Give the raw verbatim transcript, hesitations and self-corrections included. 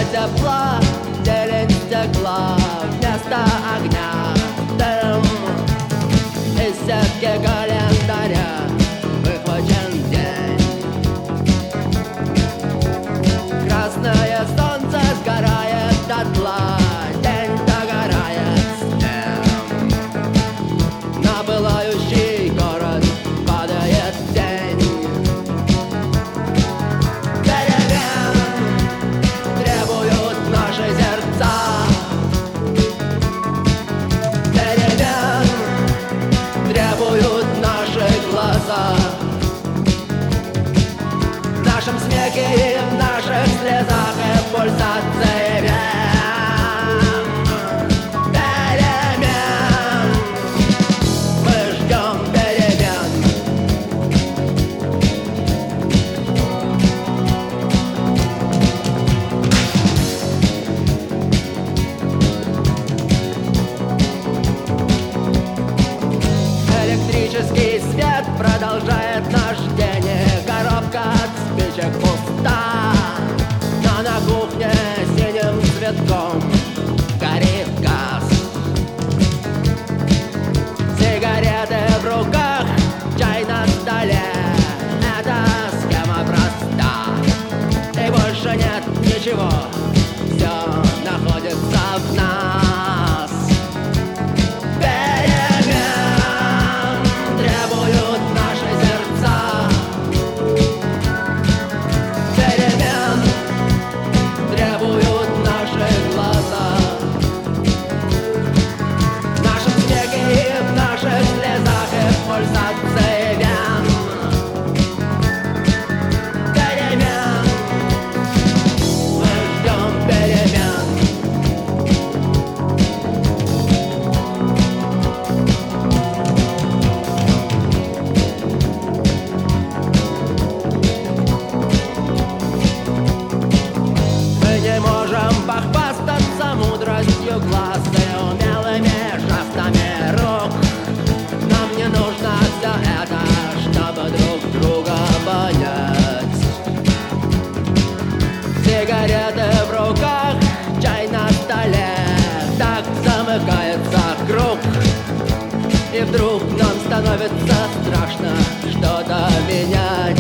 тепла, зелень стекла вместо огня, дым из сетки календаря выхвачен день. Красное солнце сгорает дотла, день догорает с ним. На пылающий город падает тень. Перемен требуют наши сердца, перемен требуют наши глаза. В нашем смехе и в наших слезах и пульсации вен. Перемен, мы ждем перемен. Электрический свет продолжает наш день, и коробка от спичек пуста. Но на кухне синим цветком горит газ. Сигареты в руках, чай на столе. Эта схема проста, и больше нет ничего, все находится в нас. Перемен требуют наши сердца, перемен требуют наши глаза. В нашем смехе и в наших слезах и в пульсации вен. Перемен, мы ждем перемен. Мы не можем похвастаться мудростью глаз и умелыми жестами рук. Нам не нужно все это, чтобы друг друга понять. Сигареты в руках, чай на столе, так замыкается круг. И вдруг нам становится страшно что-то менять.